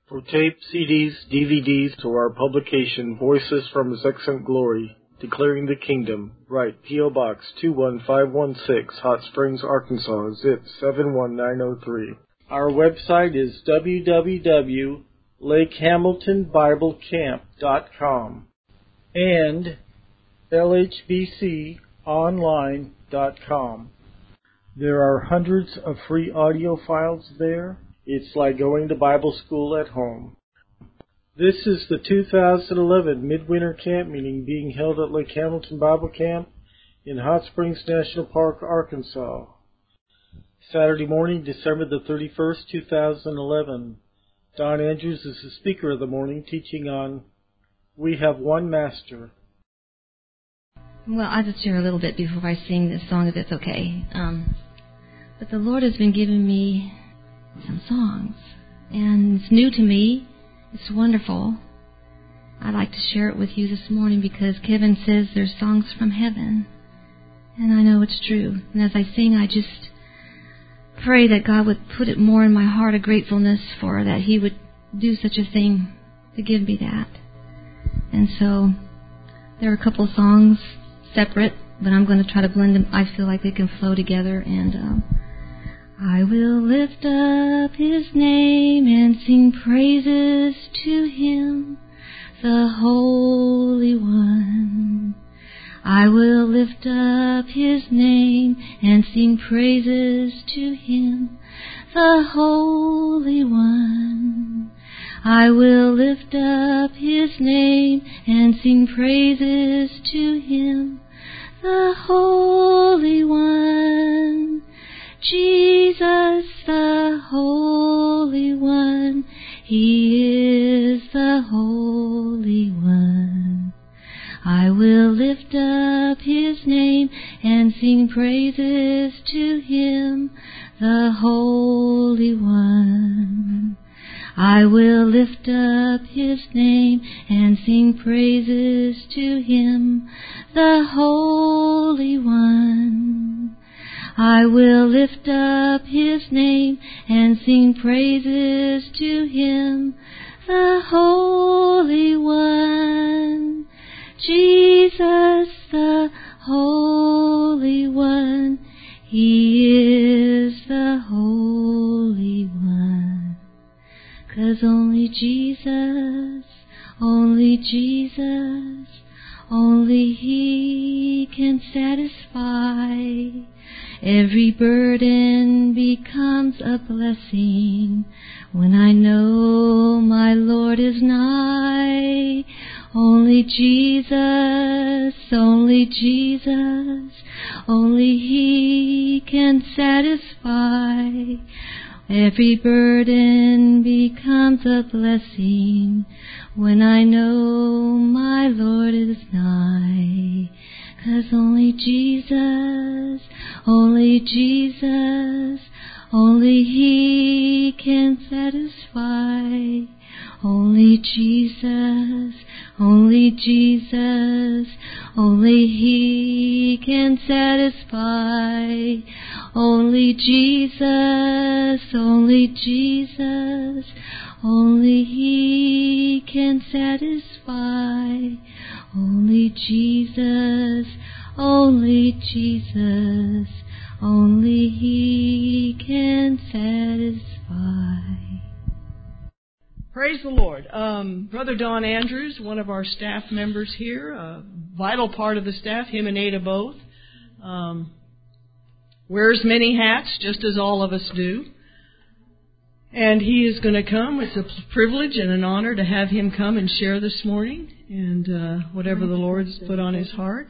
For tape, CDs, DVDs, or our publication, Voices from His Excellent Glory, Declaring the Kingdom, write P.O. Box 21516, Hot Springs, Arkansas, zip 71903. Our website is www.lakehamiltonbiblecamp.com and lhbconline.com. There are hundreds of free audio files there. It's like going to Bible school at home. This is the 2011 Midwinter Camp Meeting being held at Lake Hamilton Bible Camp in Hot Springs National Park, Arkansas. Saturday morning, December the 31st, 2011. Don Andrews is the speaker of the morning, teaching on We Have One Master. Well, I'll just share a little bit before I sing this song, if it's okay. But the Lord has been giving me some songs, and it's new to me. It's wonderful. I'd like to share it with you this morning because Kevin says there's songs from heaven, and I know it's true. And as I sing, I just pray that God would put it more in my heart, a gratefulness for that He would do such a thing to give me that. And so there are a couple of songs separate, but I'm going to try to blend them. I feel like they can flow together. And I will lift up His name and sing praises to Him, the Holy One. I will lift up His name and sing praises to Him, the Holy One. I will lift up His name and sing praises to Him, the Holy One. Jesus, the Holy One, He is the Holy One. I will lift up His name and sing praises to Him, the Holy One. I will lift up His name and sing praises to Him, the Holy One. I will lift up His name and sing praises to Him, the Holy One. Jesus, the Holy One, He is the Holy One. 'Cause only Jesus, only He can satisfy. Every burden becomes a blessing when I know my Lord is nigh. Only Jesus, only He can satisfy. Every burden becomes a blessing when I know my Lord is nigh. 'Cause only Jesus, only He can satisfy. Only Jesus, only He can satisfy. Only Jesus, only He can satisfy. Only Jesus, only He can satisfy. Praise the Lord. Brother Don Andrews, one of our staff members here, a vital part of the staff, him and Ada both, wears many hats, just as all of us do. And he is going to come. It's a privilege and an honor to have him come and share this morning, and whatever the Lord's put on his heart.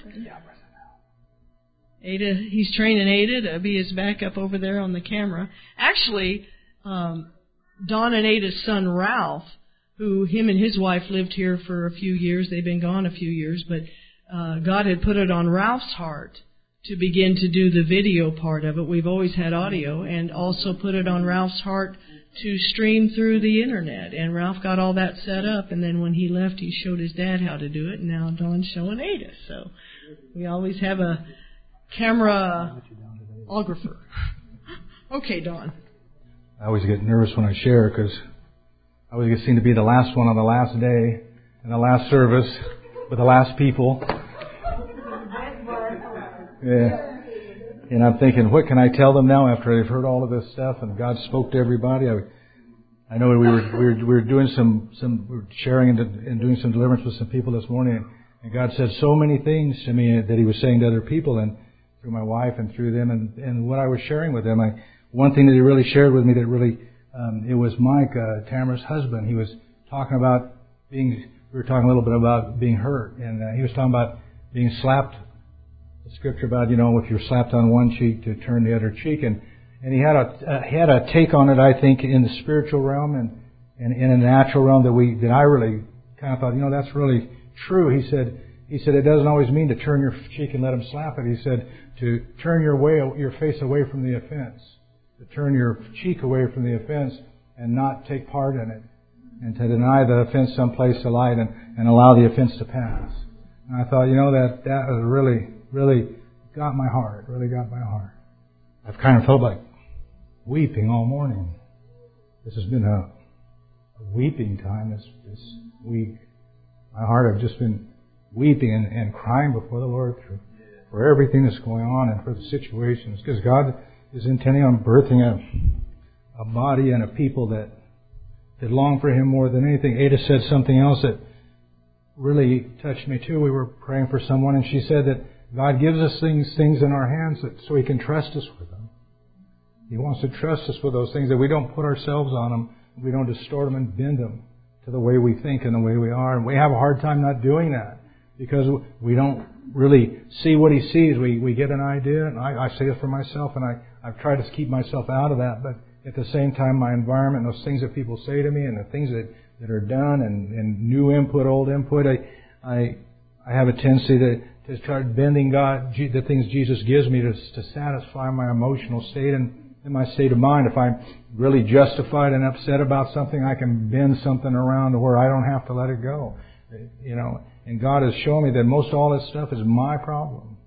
Ada, he's training Ada to be his backup over there on the camera. Actually, Don and Ada's son, Ralph, who him and his wife lived here for a few years. They've been gone a few years, but God had put it on Ralph's heart to begin to do the video part of it. We've always had audio, and also put it on Ralph's heart to stream through the internet. And Ralph got all that set up, and then when he left, he showed his dad how to do it, and now Don's showing Ada. So we always have a camera-ographer. Okay, Don. I always get nervous when I share because I was going to be the last one on the last day and the last service with the last people. Yeah. And I'm thinking, what can I tell them now after they've heard all of this stuff and God spoke to everybody? I know we were doing we were sharing and doing some deliverance with some people this morning, and God said so many things to me that He was saying to other people and through my wife and through them, and what I was sharing with them. One thing that He really shared with me that really it was Mike, Tamara's husband. He was talking about we were talking a little bit about being hurt, and he was talking about being slapped. The scripture about, if you're slapped on one cheek to turn the other cheek, and he had a take on it, I think, in the spiritual realm and in a natural realm that I really kind of thought, that's really true. He said it doesn't always mean to turn your cheek and let him slap it. He said to turn your face away from the offense, to turn your cheek away from the offense and not take part in it, and to deny the offense someplace to light and allow the offense to pass. And I thought, that was really got my heart. Really got my heart. I've kind of felt like weeping all morning. This has been a weeping time this week. My heart, I've just been weeping and crying before the Lord for everything that's going on and for the situations. Because God is intending on birthing a body and a people that long for Him more than anything. Ada said something else that really touched me too. We were praying for someone, and she said that God gives us things in our hands so He can trust us with them. He wants to trust us with those things, that we don't put ourselves on them, we don't distort them and bend them to the way we think and the way we are. And we have a hard time not doing that because we don't really see what He sees. We get an idea, and I say it for myself, and I've tried to keep myself out of that, but at the same time, my environment, those things that people say to me and the things that are done and new input, old input, I have a tendency to start bending the things Jesus gives me to satisfy my emotional state and my state of mind. If I'm really justified and upset about something, I can bend something around to where I don't have to let it go. And God has shown me that most all this stuff is my problem.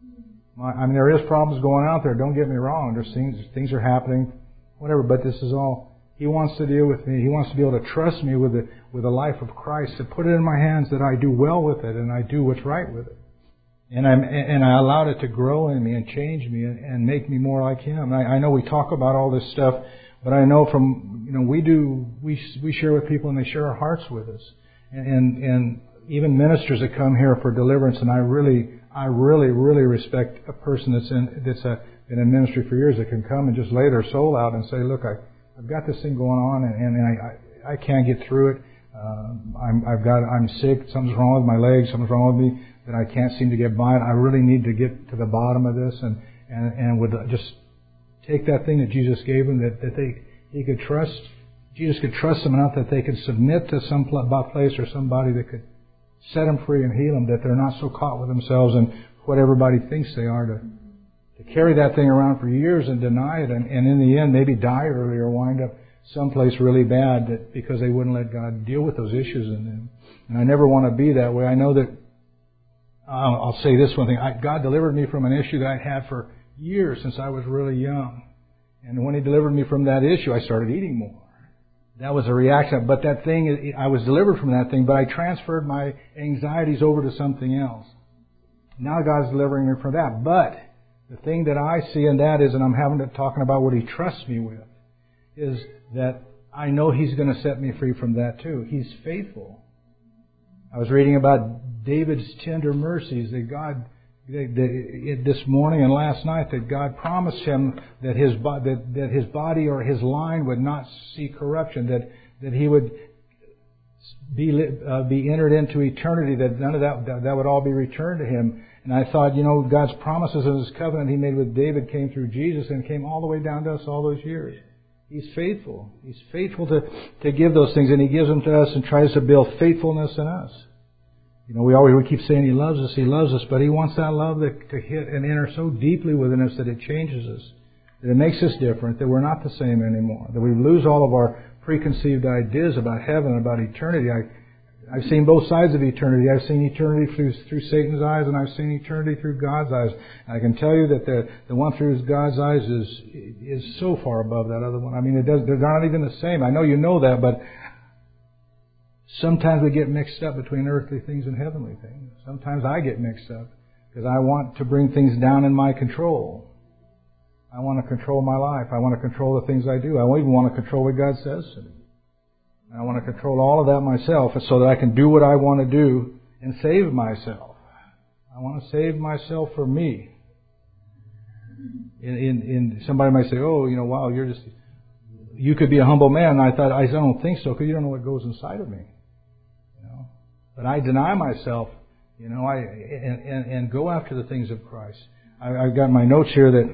There is problems going out there. Don't get me wrong. There's things are happening, whatever. But this is all He wants to deal with me. He wants to be able to trust me with the life of Christ, to put it in my hands that I do well with it and I do what's right with it. And I allowed it to grow in me and change me and make me more like Him. I know we talk about all this stuff, but I know we share with people and they share our hearts with us. And even ministers that come here for deliverance, and I really respect a person that's been in ministry for years that can come and just lay their soul out and say, look, I've got this thing going on and I can't get through it. I'm sick. Something's wrong with my legs. Something's wrong with me that I can't seem to get by it. I really need to get to the bottom of this, and would just take that thing that Jesus gave them that He could trust. Jesus could trust them enough that they could submit to some place or somebody that could set them free and heal them. That they're not so caught with themselves and what everybody thinks they are to carry that thing around for years and deny it, and in the end maybe die early or wind up someplace really bad because they wouldn't let God deal with those issues in them. And I never want to be that way. I know that I'll say this one thing. God delivered me from an issue that I had for years since I was really young. And when He delivered me from that issue, I started eating more. That was a reaction. But that thing, I was delivered from that thing, but I transferred my anxieties over to something else. Now God's delivering me from that. But the thing that I see in that is, and I'm talking about what He trusts me with, is that I know He's going to set me free from that too. He's faithful. I was reading about David's tender mercies that God, this morning and last night, that God promised him that his body or his line would not see corruption, that he would be entered into eternity, that none of that would all be returned to him. And I thought, God's promises in His covenant He made with David came through Jesus and came all the way down to us all those years. He's faithful. He's faithful to give those things, and He gives them to us and tries to build faithfulness in us. We keep saying He loves us, but He wants that love to hit and enter so deeply within us that it changes us, that it makes us different, that we're not the same anymore, that we lose all of our preconceived ideas about heaven, about eternity. I've seen both sides of eternity. I've seen eternity through Satan's eyes, and I've seen eternity through God's eyes. And I can tell you that the one through God's eyes is so far above that other one. They're not even the same. I know you know that, but Sometimes we get mixed up between earthly things and heavenly things. Sometimes I get mixed up because I want to bring things down in my control. I want to control my life. I want to control the things I do. I even want to control what God says to me. I want to control all of that myself so that I can do what I want to do and save myself. I want to save myself for me. Somebody might say, "Oh, wow, you could be a humble man." And I thought, I don't think so, because you don't know what goes inside of me. But I deny myself, and go after the things of Christ. I've got my notes here that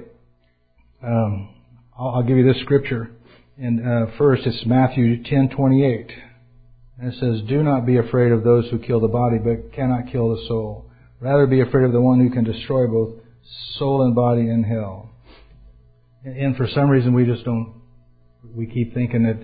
I'll give you this scripture. And first, it's Matthew 10:28, and it says, "Do not be afraid of those who kill the body, but cannot kill the soul. Rather, be afraid of the one who can destroy both soul and body in hell." And for some reason, we just don't. We keep thinking that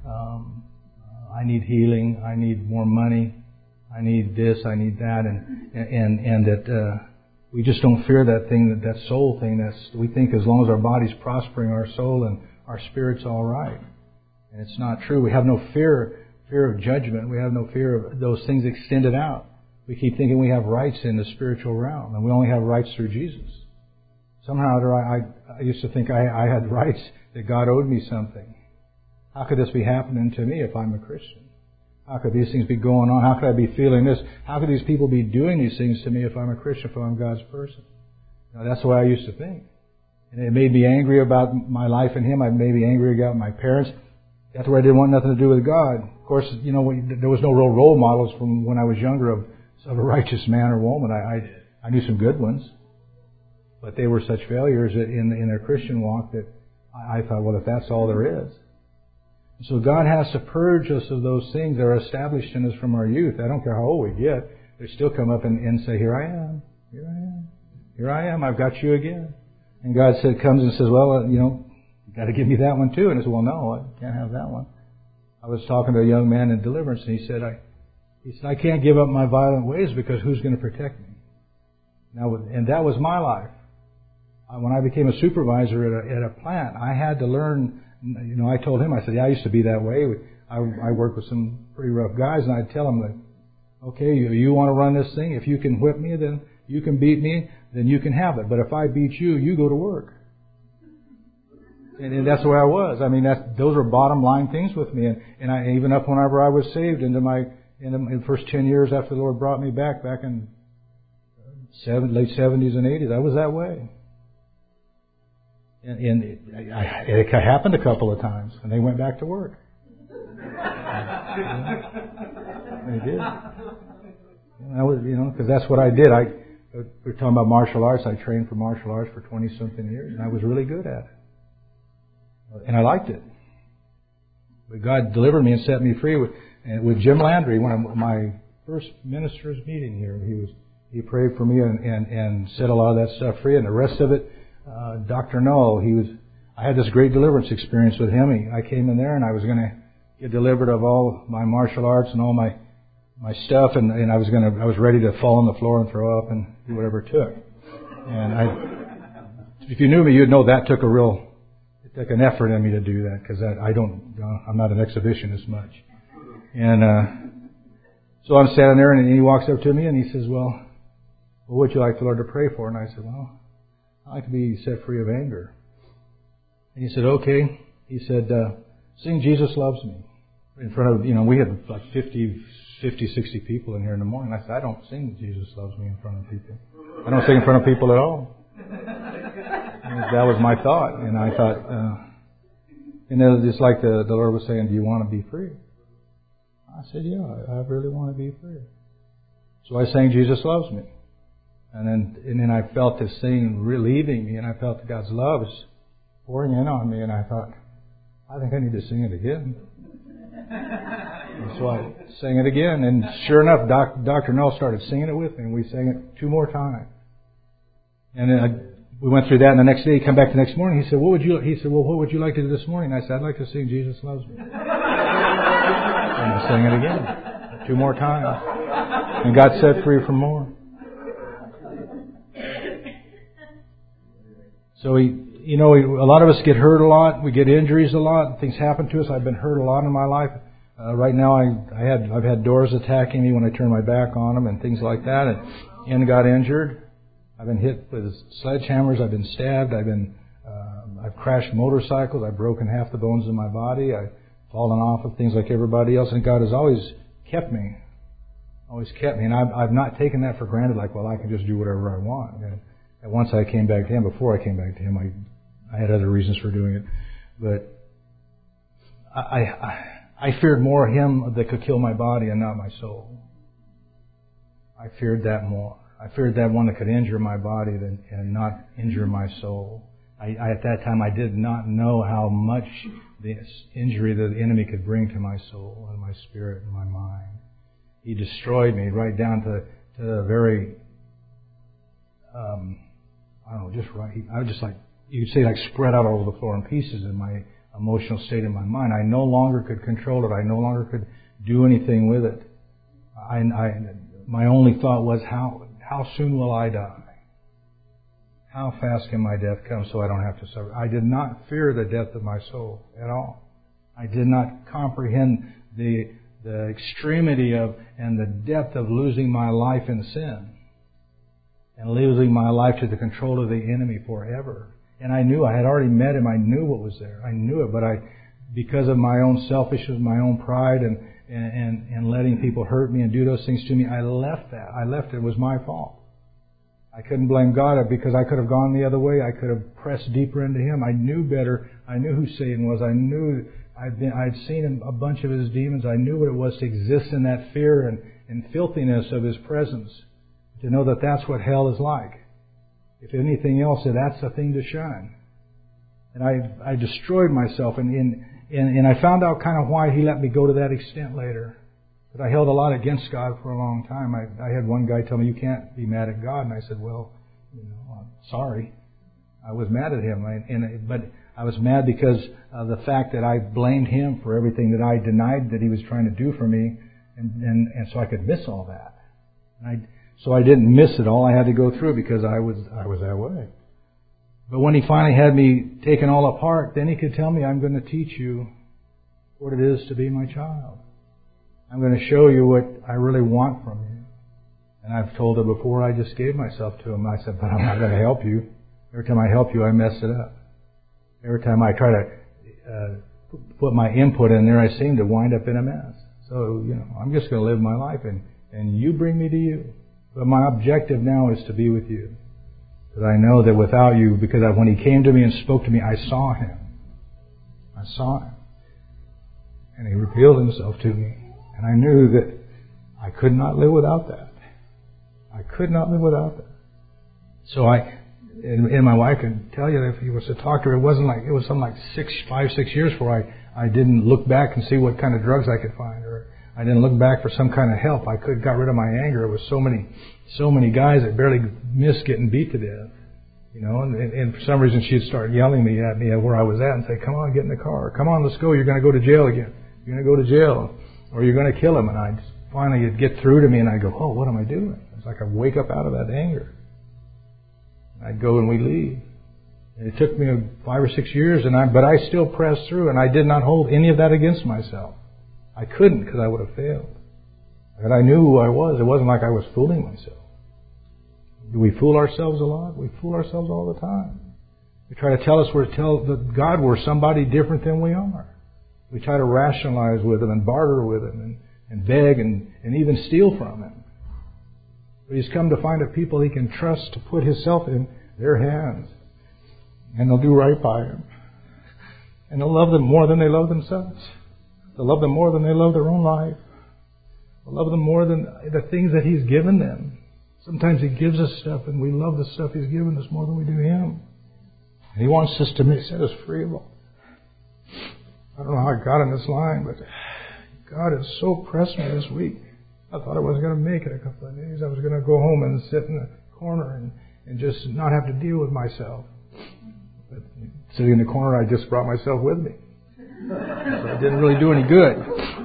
I need healing, I need more money, I need this, I need that, and that we just don't fear that thing, that soul thing. We think as long as our body's prospering, our soul and our spirit's all right. And it's not true. We have no fear of judgment. We have no fear of those things extended out. We keep thinking we have rights in the spiritual realm, and we only have rights through Jesus. Somehow I used to think I had rights, that God owed me something. How could this be happening to me if I'm a Christian? How could these things be going on? How could I be feeling this? How could these people be doing these things to me if I'm a Christian, if I'm God's person? That's the way I used to think. And it made me angry about my life in Him. I made me angry about my parents. That's where I didn't want nothing to do with God. Of course, there was no real role models from when I was younger of a righteous man or woman. I knew some good ones, but they were such failures in their Christian walk that I thought, well, if that's all there is. So God has to purge us of those things that are established in us from our youth. I don't care how old we get. They still come up and say, "Here I am. Here I am. Here I am. I've got you again." And God comes and says, "Well, you got to give me that one too." And I said, "Well, no, I can't have that one." I was talking to a young man in deliverance, and he said, I can't give up my violent ways, because who's going to protect me? Now, and that was my life. When I became a supervisor at a plant, I had to learn. I told him, I said, "Yeah, I used to be that way. I worked with some pretty rough guys, and I'd tell them that, okay, you want to run this thing? If you can whip me, then you can beat me, then you can have it. But if I beat you, you go to work." And that's the way I was. I mean, those were bottom line things with me. And I, even up whenever I was saved in the first 10 years after the Lord brought me back in late 70s and 80s, I was that way. And it happened a couple of times, and they went back to work. They did. Because that's what I did. We're talking about martial arts. I trained for martial arts for 20-something years, and I was really good at it. And I liked it. But God delivered me and set me free with Jim Landry, one of my first ministers meeting here. He prayed for me and set a lot of that stuff free. And the rest of it, Dr. Null, I had this great deliverance experience with him. I came in there and I was going to get delivered of all my martial arts and all my stuff, and I was ready to fall on the floor and throw up and do whatever it took. And if you knew me, you'd know that took an effort in me to do that, because I'm not an exhibitionist much. And so I'm standing there, and he walks up to me and he says, "Well, what would you like the Lord to pray for?" And I said, "Well, I'd like to be set free of anger." And he said, "Okay." He said, "Sing Jesus Loves Me." In front of, we had like 50, 60 people in here in the morning. I said, "I don't sing Jesus Loves Me in front of people. I don't sing in front of people at all." That was my thought. And I thought, it was just like the Lord was saying, "Do you want to be free?" I said, "Yeah, I really want to be free." So I sang Jesus Loves Me. And then I felt this thing relieving me, and I felt God's love was pouring in on me, and I thought, I think I need to sing it again. And so I sang it again, and sure enough, Dr. Null started singing it with me, and we sang it 2 more times. And then we went through that, and the next day, he came back the next morning. He said, "What would you like to do this morning?" I said, "I'd like to sing Jesus Loves Me." And I sang it again 2 more times, and got set free from more. So a lot of us get hurt a lot. We get injuries a lot. Things happen to us. I've been hurt a lot in my life. Right now, I've had doors attacking me when I turn my back on them and things like that, and got injured. I've been hit with sledgehammers. I've been stabbed. I've crashed motorcycles. I've broken half the bones in my body. I've fallen off of things like everybody else, and God has always kept me. Always kept me, and I've not taken that for granted. Like, well, I can just do whatever I want. And once I came back to Him, before I came back to Him, I had other reasons for doing it, but I feared more Him that could kill my body and not my soul. I feared that more. I feared that one that could injure my body and not injure my soul. At that time, I did not know how much this injury that the enemy could bring to my soul and my spirit and my mind. He destroyed me right down to the very, I was just like, you could say, like spread out all over the floor in pieces in my emotional state in my mind. I no longer could control it. I no longer could do anything with it. My only thought was, how soon will I die? How fast can my death come so I don't have to suffer? I did not fear the death of my soul at all. I did not comprehend the extremity of and the depth of losing my life in sin and losing my life to the control of the enemy forever. And I knew I had already met Him. I knew what was there. I knew it, but because of my own selfishness, my own pride, and letting people hurt me and do those things to me, I left that. I left it. It was my fault. I couldn't blame God because I could have gone the other way. I could have pressed deeper into Him. I knew better. I knew who Satan was. I knew I'd seen a bunch of his demons. I knew what it was to exist in that fear and filthiness of His presence. To know that that's what hell is like. If anything else, that's the thing to shun. And I destroyed myself, and I found out kind of why He let me go to that extent later. But I held a lot against God for a long time. I had one guy tell me, "You can't be mad at God," and I said, "Well, I'm sorry." I was mad at Him, but I was mad because of the fact that I blamed Him for everything that I denied that He was trying to do for me, and so I could miss all that. So I didn't miss it all. I had to go through it because I was that way. But when He finally had me taken all apart, then He could tell me, "I'm going to teach you what it is to be my child. I'm going to show you what I really want from you." And I've told her before, I just gave myself to Him. I said, "But I'm not going to help you. Every time I help you, I mess it up. Every time I try to put my input in there, I seem to wind up in a mess. So, I'm just going to live my life, and you bring me to you. But my objective now is to be with you. Because I know that without you, because when He came to me and spoke to me, I saw Him. I saw Him. And He revealed Himself to me. And I knew that I could not live without that. I could not live without that. So and my wife can tell you that if you was to talk to her, it was something like 5-6 years before I didn't look back and see what kind of drugs I could find, or I didn't look back for some kind of help. I got rid of my anger. It was so many guys that barely missed getting beat to death. And for some reason she'd start yelling at me where I was at and say, "Come on, get in the car. Come on, let's go. You're going to go to jail again. You're going to go to jail, or you're going to kill him." And it'd get through to me, and I'd go, "Oh, what am I doing?" It's like I'd wake up out of that anger. I'd go and we'd leave. And it took me 5 or 6 years, but I still pressed through, and I did not hold any of that against myself. I couldn't, because I would have failed. But I knew who I was. It wasn't like I was fooling myself. Do we fool ourselves a lot? We fool ourselves all the time. We try to tell God we're somebody different than we are. We try to rationalize with Him and barter with Him and beg and even steal from Him. But He's come to find a people He can trust to put Himself in their hands. And they'll do right by Him. And they'll love them more than they love themselves. They'll love them more than they love their own life. They'll love them more than the things that He's given them. Sometimes He gives us stuff, and we love the stuff He's given us more than we do Him. And He wants us to set us free of all. I don't know how I got in this line, but God has so pressed me this week. I thought I wasn't going to make it a couple of days. I was going to go home and sit in the corner and just not have to deal with myself. But sitting in the corner, I just brought myself with me. So it didn't really do any good.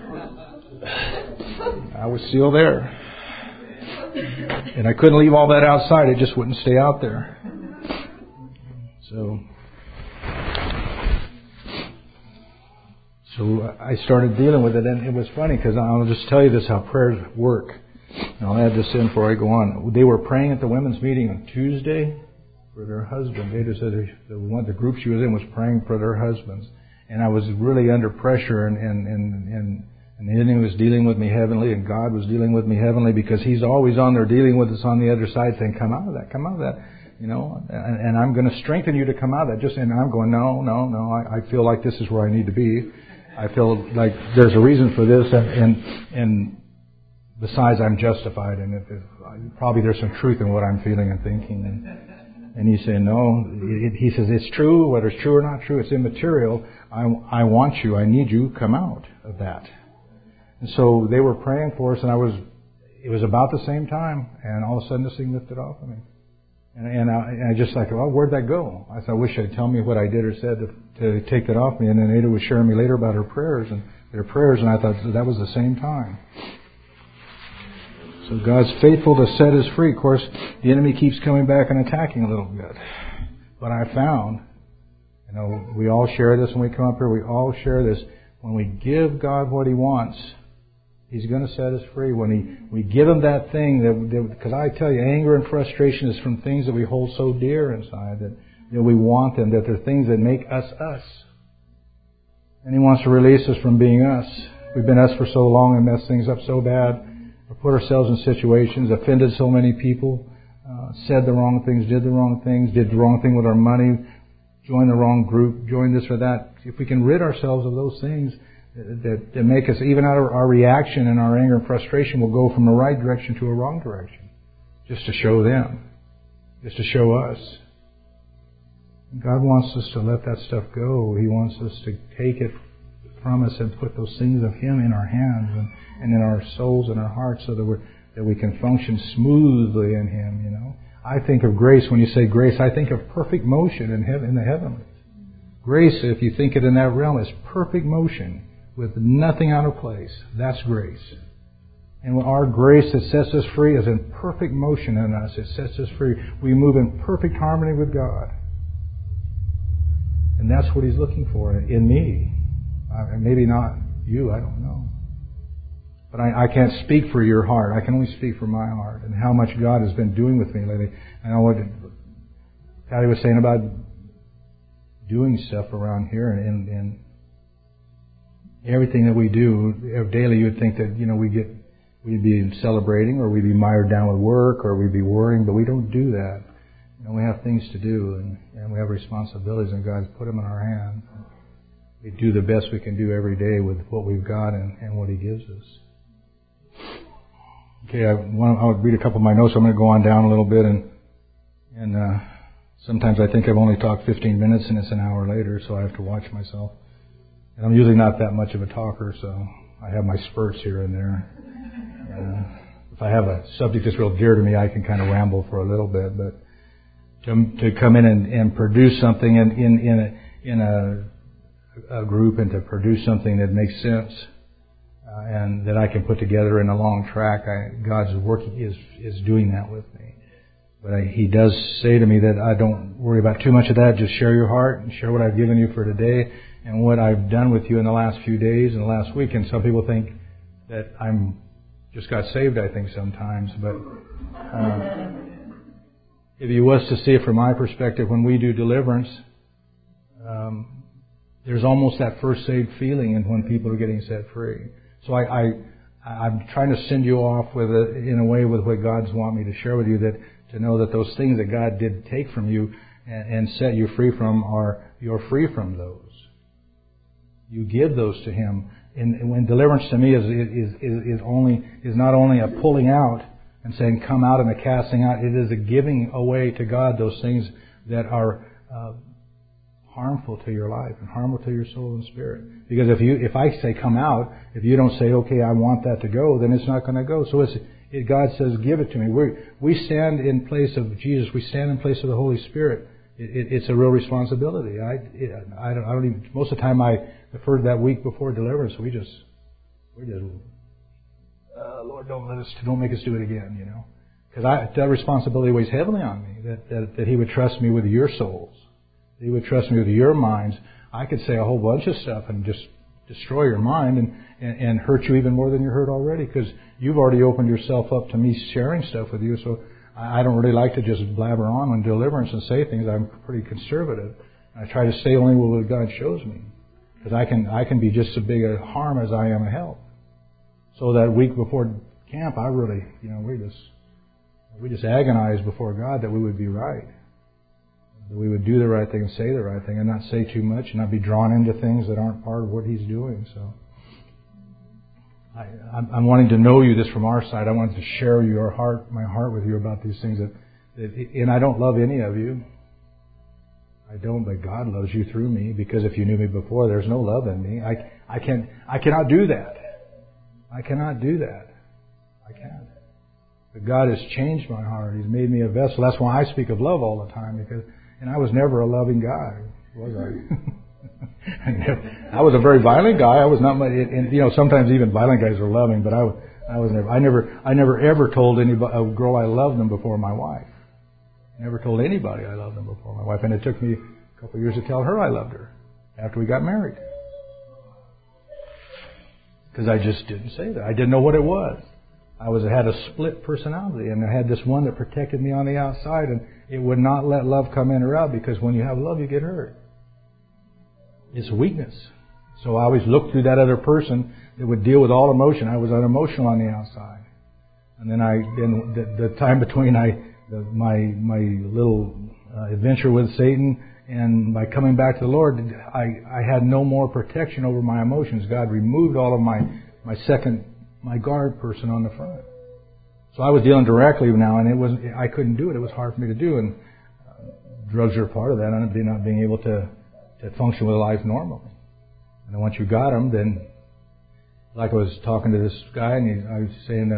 I was still there. And I couldn't leave all that outside. It just wouldn't stay out there. So So I started dealing with it, and it was funny because I'll just tell you this, how prayers work. And I'll add this in before I go on. They were praying at the women's meeting on Tuesday for their husband. They just said the group she was in was praying for their husbands. And I was really under pressure, and the enemy was dealing with me heavenly, and God was dealing with me heavenly, because He's always on there dealing with us on the other side, saying, come out of that, come out of that. And I'm going to strengthen you to come out of that. And I'm going, no. I feel like this is where I need to be. I feel like there's a reason for this, and besides, I'm justified in it. Probably there's some truth in what I'm feeling and thinking. And He's saying, no. He says, it's true, whether it's true or not true, it's immaterial. I want you, I need you, come out of that. And so they were praying for us, and it was about the same time, and all of a sudden this thing lifted off of me. And I just like, well, where'd that go? I said, I wish I'd tell me what I did or said to take that off me. And then Ada was sharing me later about her prayers and their prayers, and I thought that was the same time. So God's faithful to set us free. Of course, the enemy keeps coming back and attacking a little bit. But I found, we all share this when we come up here. We all share this. When we give God what He wants, He's going to set us free. When we give Him that thing, because I tell you, anger and frustration is from things that we hold so dear inside that we want them, that they're things that make us us. And He wants to release us from being us. We've been us for so long and messed things up so bad. We put ourselves in situations, offended so many people, said the wrong things, did the wrong things, did the wrong thing with our money, joined the wrong group, joined this or that. If we can rid ourselves of those things that make us, even out of our reaction and our anger and frustration, will go from a right direction to a wrong direction. Just to show them. Just to show us. God wants us to let that stuff go. He wants us to take it from us and put those things of Him in our hands and in our souls and our hearts, so that we can function smoothly in Him. I think of grace. When you say grace, I think of perfect motion in the heavenlies. Grace, if you think it in that realm, is perfect motion with nothing out of place. That's grace. And our grace that sets us free is in perfect motion in us. It sets us free. We move in perfect harmony with God. And that's what He's looking for in me. Maybe not you, I don't know. But I can't speak for your heart. I can only speak for my heart and how much God has been doing with me lately. I know what Patty was saying about doing stuff around here, and everything that we do daily. You'd think that we'd be celebrating, or we'd be mired down with work, or we'd be worrying, but we don't do that. We have things to do, and we have responsibilities, and God's put them in our hands. We do the best we can do every day with what we've got and what He gives us. Okay, I'll read a couple of my notes. I'm going to go on down a little bit, and sometimes I think I've only talked 15 minutes, and it's an hour later, so I have to watch myself. And I'm usually not that much of a talker, so I have my spurts here and there. If I have a subject that's real dear to me, I can kind of ramble for a little bit. But to come in and produce something in a group, and to produce something that makes sense and that I can put together in a long track, God's working is doing that with me. But He does say to me that I don't worry about too much of that. Just share your heart and share what I've given you for today and what I've done with you in the last few days and the last week. And some people think that I'm just got saved, I think, sometimes. But if you was to see it from my perspective, when we do deliverance, there's almost that first saved feeling in when people are getting set free. So I'm trying to send you off in a way with what God's want me to share with you, that to know that those things that God did take from you and set you free from, you're free from those. You give those to Him. And when deliverance to me is not only a pulling out and saying come out and a casting out, it is a giving away to God those things that are harmful to your life and harmful to your soul and spirit. Because if I say come out, if you don't say, okay, I want that to go, then it's not going to go. So God says, give it to me. We stand in place of Jesus. We stand in place of the Holy Spirit. It's a real responsibility. I don't even, most of the time the first that week before deliverance, we just Lord, don't make us do it again, Because that responsibility weighs heavily on me, that He would trust me with your souls. He would trust me with your minds. I could say a whole bunch of stuff and just destroy your mind and hurt you even more than you're hurt already, because you've already opened yourself up to me sharing stuff with you. So I don't really like to just blabber on deliverance and say things. I'm pretty conservative. I try to say only what God shows me, because I can be just as big a harm as I am a help. So that week before camp, I really, we just agonized before God that we would be right, that we would do the right thing and say the right thing, and not say too much, and not be drawn into things that aren't part of what He's doing. So I'm wanting to know you this from our side. I wanted to share my heart with you about these things and I don't love any of you. I don't, but God loves you through me, because if you knew me before, there's no love in me. I cannot do that. I cannot do that. I can't. But God has changed my heart. He's made me a vessel. That's why I speak of love all the time, and I was never a loving guy, was I? I was a very violent guy. I was not much, and sometimes even violent guys are loving, but I was never. I never ever told anybody, a girl I loved them before my wife. Never told anybody I loved them before my wife, and it took me a couple of years to tell her I loved her after we got married, because I just didn't say that. I didn't know what it was. I had a split personality, and I had this one that protected me on the outside, and it would not let love come in or out, because when you have love, you get hurt. It's weakness. So I always looked through that other person that would deal with all emotion. I was unemotional on the outside, and then the time between my little adventure with Satan and by coming back to the Lord, I had no more protection over my emotions. God removed all of my guard person on the front. So I was dealing directly now, and I couldn't do it. It was hard for me to do, and drugs are part of that, and not being able to function with life normally. And then once you got them, then, like I was talking to this guy, and I was saying,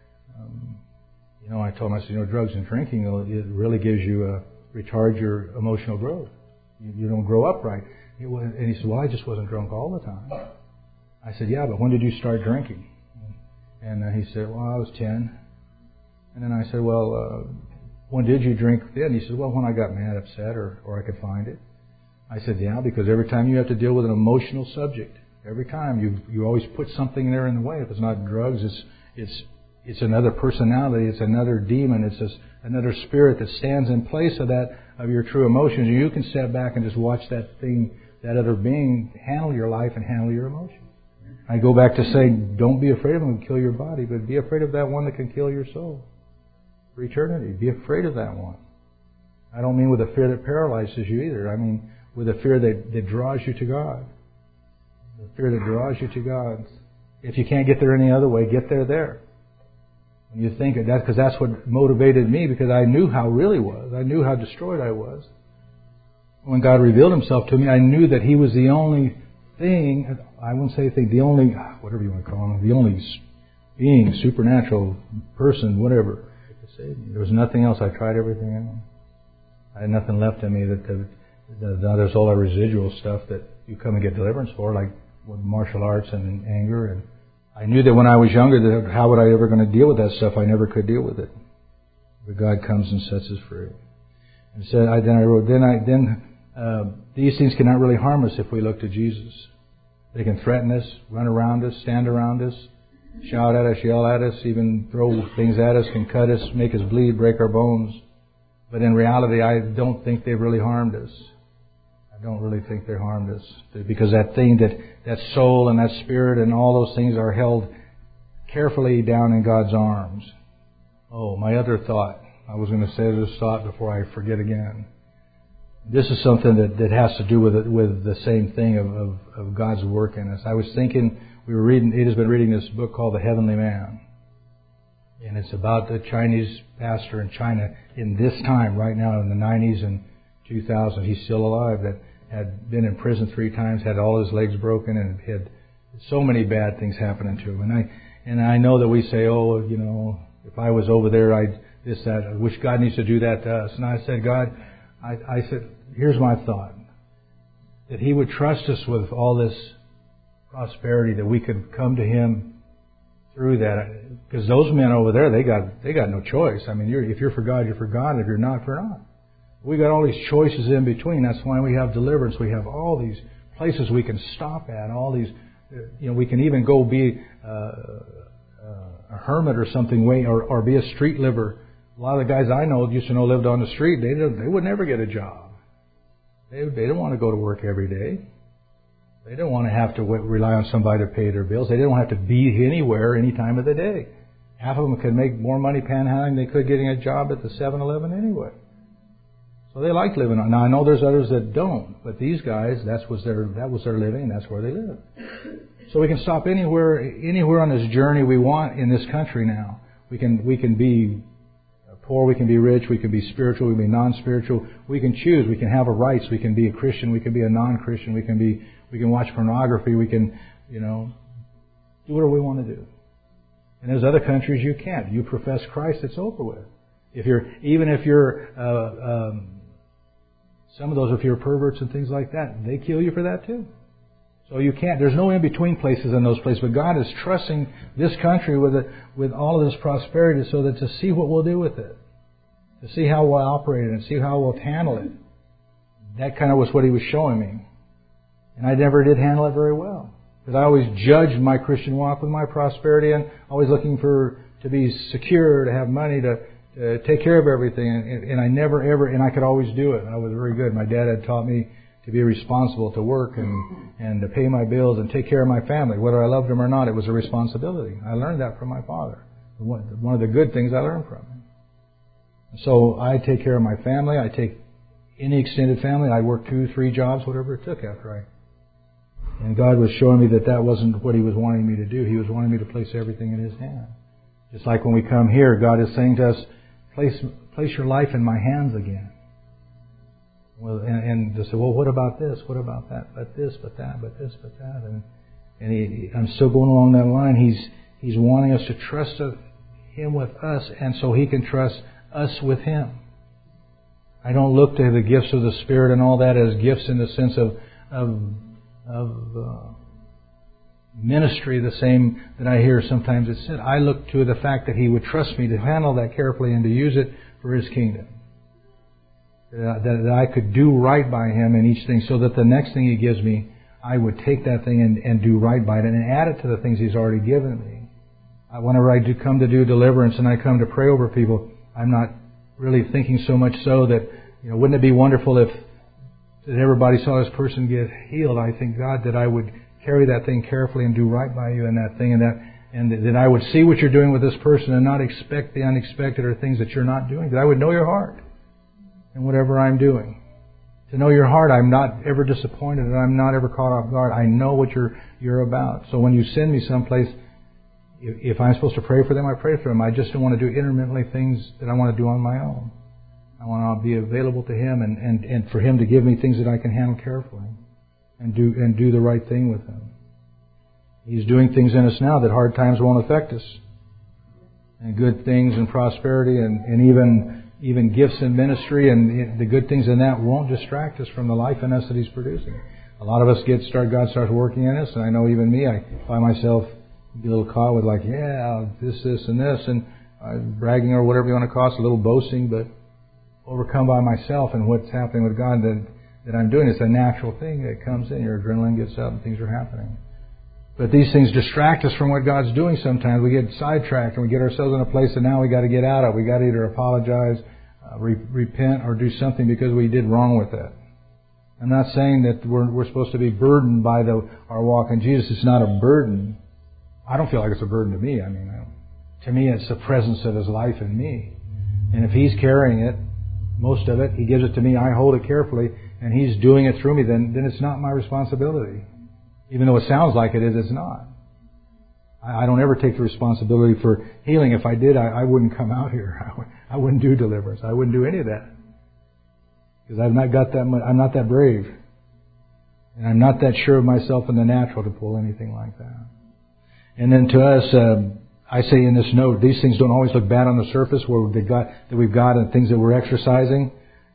I told him, I said, drugs and drinking, it really gives you retards your emotional growth. You don't grow up right. And he said, well, I just wasn't drunk all the time. I said, yeah, but when did you start drinking? And he said, well, I was 10. And then I said, well, when did you drink then? He said, well, when I got mad, upset, or I could find it. I said, yeah, because every time you have to deal with an emotional subject, every time you always put something there in the way. If it's not drugs, it's another personality, it's another demon, it's just another spirit that stands in place of your true emotions. And you can step back and just watch that other being handle your life and handle your emotions. I go back to saying, don't be afraid of them who can kill your body, but be afraid of that one that can kill your soul for eternity. Be afraid of that one. I don't mean with a fear that paralyzes you either. I mean with a fear that draws you to God. The fear that draws you to God. If you can't get there any other way, get there. When you think of that, because that's what motivated me, because I knew how it really was. I knew how destroyed I was. When God revealed Himself to me, I knew that He was the only thing, I wouldn't say thing, the only, whatever you want to call Him, the only being, supernatural person, whatever. There was nothing else. I tried everything else. I had nothing left in me there's all that residual stuff that you come and get deliverance for, like with martial arts and anger. And I knew that when I was younger, that how would I ever going to deal with that stuff? I never could deal with it. But God comes and sets us free. And so I wrote, these things cannot really harm us if we look to Jesus. They can threaten us, run around us, stand around us, shout at us, yell at us, even throw things at us, can cut us, make us bleed, break our bones. But in reality, I don't think they've really harmed us. I don't really think they harmed us. Because that soul and that spirit and all those things are held carefully down in God's arms. Oh, my other thought. I was going to say this thought before I forget again. This is something that has to do with the same thing of God's work in us. I was thinking, Ada's been reading this book called The Heavenly Man. And it's about the Chinese pastor in China in this time, right now in the 90s and 2000s. He's still alive, that had been in prison 3 times, had all his legs broken, and had so many bad things happening to him. And I know that we say, if I was over there, I wish God needs to do that to us. And I said, God, I said, here's my thought. That He would trust us with all this prosperity, that we could come to Him through that. Because those men over there, they got no choice. I mean, if you're for God, you're for God. If you're not, for not. We got all these choices in between. That's why we have deliverance. We have all these places we can stop at, all these we can even go be a hermit or something, or be a street liver. A lot of the guys I know lived on the street. They would never get a job. They didn't want to go to work every day. They didn't want to have to rely on somebody to pay their bills. They didn't want to have to be anywhere any time of the day. Half of them could make more money panhandling than they could getting a job at the 7-Eleven anyway. So they like living on. Now I know there's others that don't, but these guys, that was their living, and that's where they live. So we can stop anywhere on this journey we want in this country now. We can be poor, we can be rich, we can be spiritual, we can be non-spiritual. We can choose. We can have our rights. We can be a Christian. We can be a non-Christian. We can watch pornography. We can, do whatever we want to do. And there's other countries you can't. You profess Christ, it's over with. If you're some of those, if you're perverts and things like that, they kill you for that too. So you can't. There's no in-between places in those places. But God is trusting this country with all of this prosperity so that to see what we'll do with it. To see how we'll operate it and see how we'll handle it. That kind of was what He was showing me. And I never did handle it very well. Because I always judged my Christian walk with my prosperity and always looking to be secure, to have money, to take care of everything. And I never ever, and I could always do it. I was very good. My dad had taught me to be responsible, to work and to pay my bills and take care of my family. Whether I loved him or not, it was a responsibility. I learned that from my father. One of the good things I learned from him. So I take care of my family. I take any extended family. I work 2, 3 jobs, whatever it took and God was showing me that wasn't what He was wanting me to do. He was wanting me to place everything in His hand. Just like when we come here, God is saying to us, place your life in my hands again. Well, and they say, well, what about this? What about that? But this, but that, but this, but that. And I'm still going along that line. He's wanting us to trust Him with us, and so He can trust us with Him. I don't look to the gifts of the Spirit and all that as gifts in the sense of ministry, the same that I hear sometimes it's said. I look to the fact that He would trust me to handle that carefully and to use it for His kingdom. That I could do right by Him in each thing, so that the next thing He gives me, I would take that thing and do right by it and add it to the things He's already given me. Whenever I do come to do deliverance and I come to pray over people, I'm not really thinking so much so that, wouldn't it be wonderful if that everybody saw this person get healed? I think, God, that I would carry that thing carefully and do right by You in that thing, and that I would see what You're doing with this person and not expect the unexpected or things that You're not doing. That I would know Your heart in whatever I'm doing. To know Your heart, I'm not ever disappointed and I'm not ever caught off guard. I know what you're about. So when You send me someplace, if I'm supposed to pray for them, I pray for them. I just don't want to do intermittently things that I want to do on my own. I want to be available to Him and for Him to give me things that I can handle carefully and do the right thing with Him. He's doing things in us now that hard times won't affect us. And good things and prosperity and even gifts in ministry and the good things in that won't distract us from the life in us that He's producing. A lot of us God starts working in us, and I know even me, I find myself a little caught with this, and bragging or whatever you want to call it, a little boasting, but overcome by myself and what's happening with God that I'm doing. It's a natural thing that comes in. Your adrenaline gets up and things are happening. But these things distract us from what God's doing sometimes. We get sidetracked and we get ourselves in a place that now we got to get out of. We got to either apologize, repent, or do something because we did wrong with it. I'm not saying that we're supposed to be burdened by our walk in Jesus. It's not a burden. I don't feel like it's a burden to me. To me, it's the presence of His life in me. And if He's carrying it, most of it, He gives it to me, I hold it carefully, and He's doing it through me, then it's not my responsibility. Even though it sounds like it is, it's not. I don't ever take the responsibility for healing. If I did, I wouldn't come out here. I wouldn't do deliverance. I wouldn't do any of that. Because I've not got that much, I'm not that brave. And I'm not that sure of myself in the natural to pull anything like that. And then to us, I say in this note, these things don't always look bad on the surface that we've got and things that we're exercising.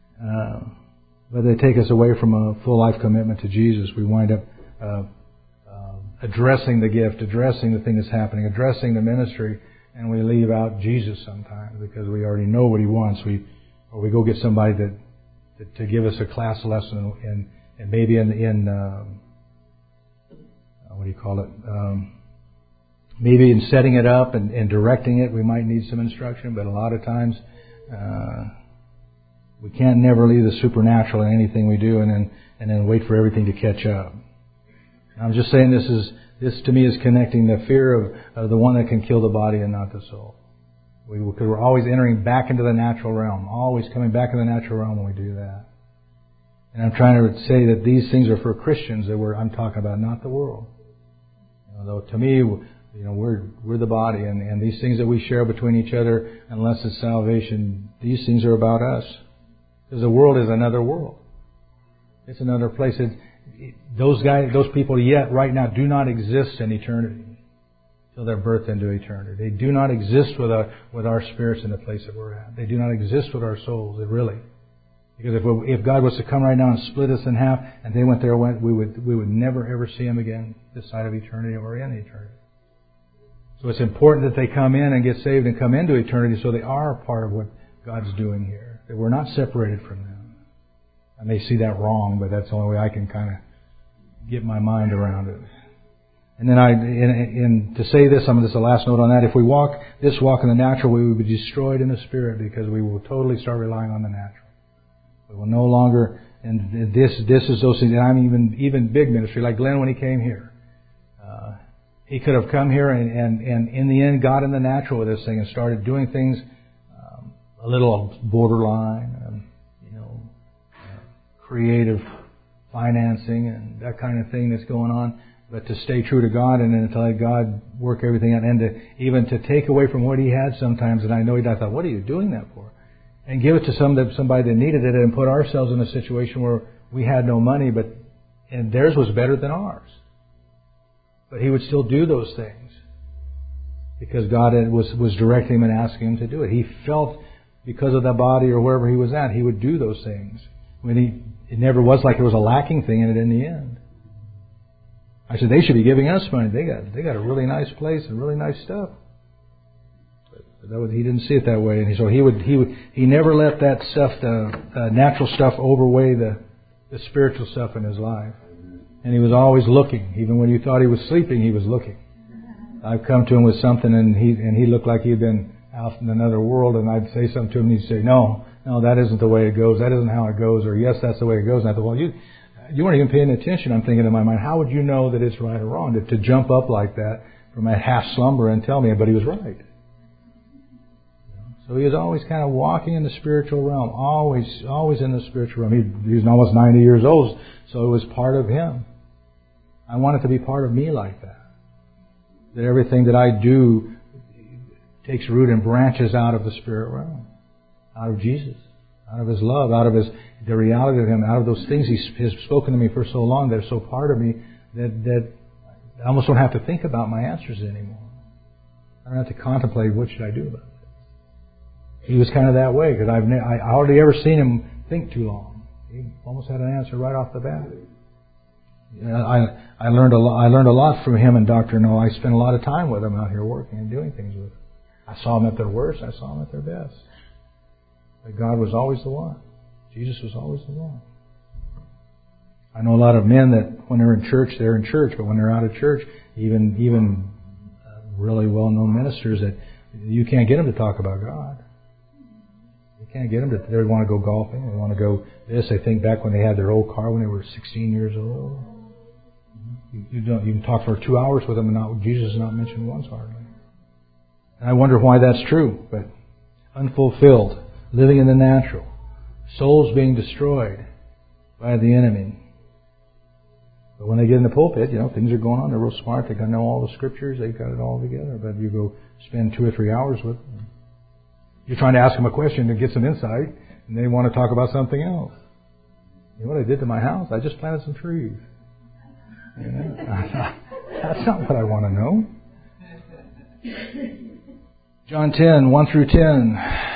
But they take us away from a full life commitment to Jesus. We wind up addressing the gift, addressing the thing that's happening, addressing the ministry, and we leave out Jesus sometimes because we already know what He wants. Or we go get somebody to give us a class lesson and maybe in maybe in setting it up and directing it, we might need some instruction, but a lot of times we can't never leave the supernatural in anything we do and then wait for everything to catch up. I'm just saying this to me is connecting the fear of the one that can kill the body and not the soul. Because we're always entering back into the natural realm, always coming back in the natural realm when we do that. And I'm trying to say that these things are for Christians that I'm talking about, not the world. Though to me, we're the body, and these things that we share between each other, unless it's salvation, these things are about us. Because the world is another world. It's another place. Those people yet right now do not exist in eternity till they're birthed into eternity. They do not exist with our spirits in the place that we're at. They do not exist with our souls. Really. Because if God was to come right now and split us in half, and they went there, we would never ever see Him again this side of eternity or in eternity. So it's important that they come in and get saved and come into eternity, so they are a part of what God's doing here. That we're not separated from them. I may see that wrong, but that's the only way I can kind of get my mind around it. And then to say this, this is the last note on that. If we walk in the natural, we will be destroyed in the spirit, because we will totally start relying on the natural. We will no longer, and this is those things. And I'm even big ministry, like Glenn when he came here. He could have come here and in the end got in the natural with this thing and started doing things a little borderline, creative financing and that kind of thing that's going on. But to stay true to God and then to let God work everything out, and to take away from what he had sometimes. And I thought, what are you doing that for? And give it to somebody that needed it, and put ourselves in a situation where we had no money, and theirs was better than ours. But he would still do those things because God was directing him and asking him to do it. He felt because of the body or wherever he was at, he would do those things. It never was like it was a lacking thing in it in the end. I said, they should be giving us money. They got a really nice place and really nice stuff. But he didn't see it that way, and so he never let that stuff, the natural stuff, overweigh the spiritual stuff in his life. And he was always looking, even when you thought he was sleeping, he was looking. I've come to him with something, and he looked like he'd been out in another world, and I'd say something to him, and he'd say, "No, that isn't the way it goes. That isn't how it goes," or "Yes, that's the way it goes." And I thought, well, you weren't even paying attention. I'm thinking in my mind, how would you know that it's right or wrong? To jump up like that from a half slumber and tell me, but he was right. So he was always kind of walking in the spiritual realm, always in the spiritual realm. He was almost 90 years old, so it was part of him. I want it to be part of me like that. That everything that I do takes root and branches out of the spirit realm, out of Jesus, out of His love, out of the reality of Him, out of those things He has spoken to me for so long that are so part of me that I almost don't have to think about my answers anymore. I don't have to contemplate what should I do about it. He was kind of that way because I hardly ever seen him think too long. He almost had an answer right off the bat. I learned a lot from him and Dr. Noah. I spent a lot of time with him out here working and doing things with him. I saw them at their worst. I saw them at their best. But God was always the one. Jesus was always the one. I know a lot of men that when they're in church, but when they're out of church, even really well-known ministers, that you can't get them to talk about God. You can't get them to. They want to go golfing. They want to go this. They think back when they had their old car when they were 16 years old. You can talk for 2 hours with them and Jesus is not mentioned once hardly. And I wonder why that's true. But unfulfilled, living in the natural, souls being destroyed by the enemy. But when they get in the pulpit, things are going on. They're real smart. They know all the scriptures. They've got it all together. But you go spend 2 or 3 hours with them. You're trying to ask them a question to get some insight, and they want to talk about something else. You know what I did to my house? I just planted some trees. That's not what I want to know. John 10, 1 through 10.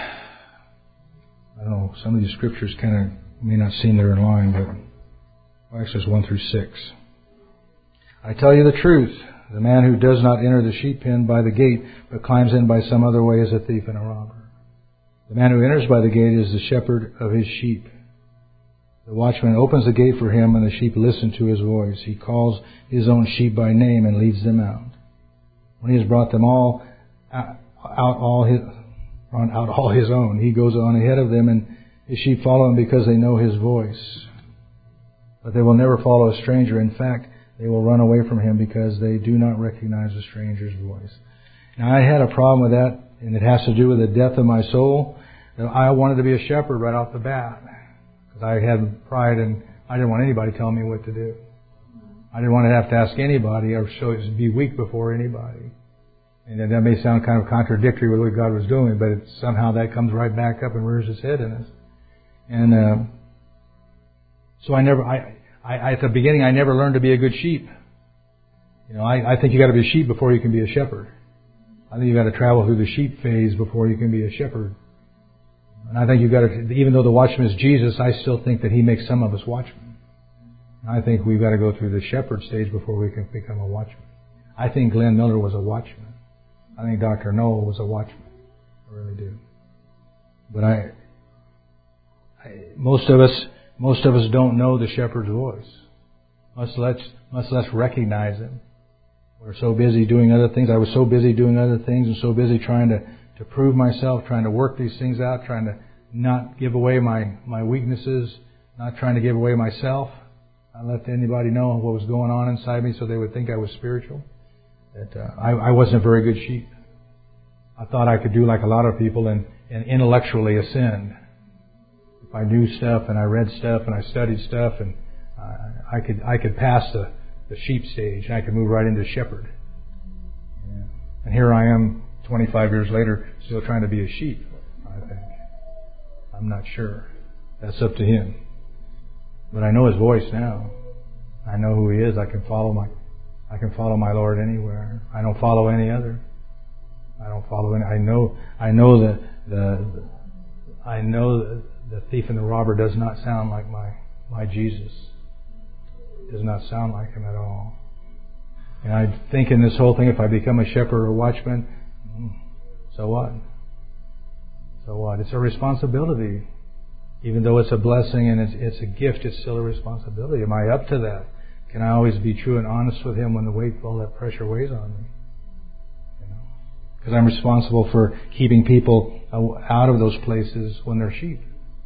I don't know, some of these scriptures kind of may not seem they're in line, but actually it's 1 through 6. I tell you the truth. The man who does not enter the sheep pen by the gate, but climbs in by some other way is a thief and a robber. The man who enters by the gate is the shepherd of his sheep. The watchman opens the gate for him, and the sheep listen to his voice. He calls his own sheep by name and leads them out. When he has brought them all out all his own, he goes on ahead of them, and his sheep follow him because they know his voice. But they will never follow a stranger. In fact, they will run away from him because they do not recognize a stranger's voice. Now, I had a problem with that, and it has to do with the death of my soul. I wanted to be a shepherd right off the bat because I had pride, and I didn't want anybody telling me what to do. I didn't want to have to ask anybody or be weak before anybody. And that may sound kind of contradictory with what God was doing, but somehow that comes right back up and rears its head in us. And so at the beginning, I never learned to be a good sheep. I think you got to be a sheep before you can be a shepherd. I think you got to travel through the sheep phase before you can be a shepherd. And I think you got to, even though the watchman is Jesus, I still think that he makes some of us watchmen. I think we've got to go through the shepherd stage before we can become a watchman. I think Glenn Miller was a watchman. I think Dr. Noel was a watchman. I really do. But most of us don't know the shepherd's voice, much less recognize him. We're so busy doing other things. I was so busy doing other things and so busy trying to prove myself, trying to work these things out, trying to not give away my weaknesses, not trying to give away myself. I let anybody know what was going on inside me so they would think I was spiritual. That I wasn't a very good sheep. I thought I could do like a lot of people and intellectually ascend. If I knew stuff and I read stuff and I studied stuff, and I could pass the sheep stage. I could move right into shepherd. Yeah. And here I am 25 years later still trying to be a sheep, I think. I'm not sure. That's up to him. But I know his voice now. I know who he is. I can follow my Lord anywhere. I don't follow any other. I don't follow any. I know the thief and the robber does not sound like my Jesus. It does not sound like him at all. And I think in this whole thing, if I become a shepherd or a watchman, so what? So what? It's a responsibility. Even though it's a blessing and it's a gift, it's still a responsibility. Am I up to that? Can I always be true and honest with him when all that pressure weighs on me? Because I'm responsible for keeping people out of those places when they're sheep.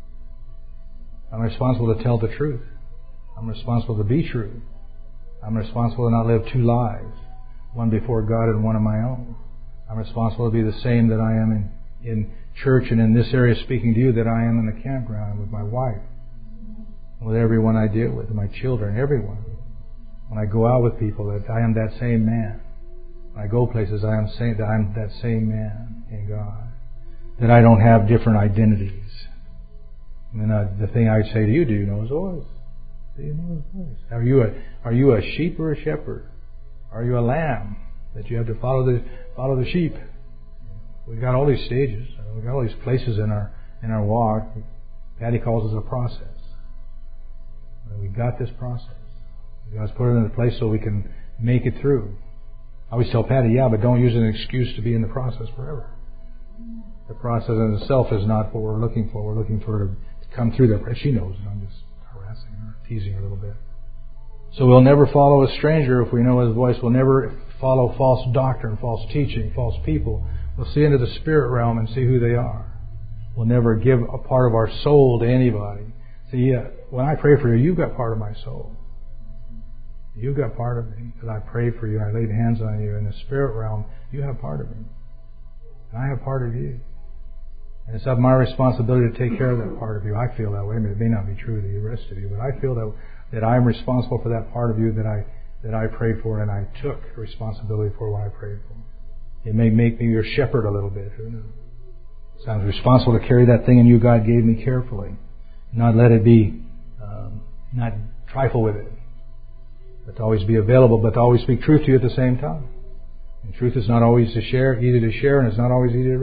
I'm responsible to tell the truth. I'm responsible to be true. I'm responsible to not live two lives, one before God and one of my own. I'm responsible to be the same that I am in church and in this area speaking to you that I am in the campground with my wife, with everyone I deal with, my children, everyone. When I go out with people, that I am that same man. When I go places, I am saying that I'm that same man in God. That I don't have different identities. I mean, the thing I would say to you, do you know his voice? Do you know his voice? Are you a sheep or a shepherd? Are you a lamb that you have to follow the sheep? We've got all these stages. We've got all these places in our walk. Patty calls it a process. We've got this process. God's put it in a place so we can make it through. I always tell Patty, but don't use an excuse to be in the process forever. The process in itself is not what we're looking for. We're looking for her to come through there. She knows I'm just harassing her, teasing her a little bit. So we'll never follow a stranger if we know his voice. We'll never follow false doctrine, false teaching, false people. We'll see into the spirit realm and see who they are. We'll never give a part of our soul to anybody. See, when I pray for you, you've got part of my soul. You've got part of me. Because I prayed for you, I laid hands on you. In the spirit realm, you have part of me. And I have part of you. And it's of my responsibility to take care of that part of you. I feel that way. I mean, it may not be true to the rest of you, but I feel that I'm responsible for that part of you that I prayed for and I took responsibility for when I prayed for. It may make me your shepherd a little bit. Who knows? So I'm responsible to carry that thing in you God gave me carefully. Not let it be, not trifle with it. But to always be available, but to always speak truth to you at the same time. And truth is not always easy to share, and it's not always easy to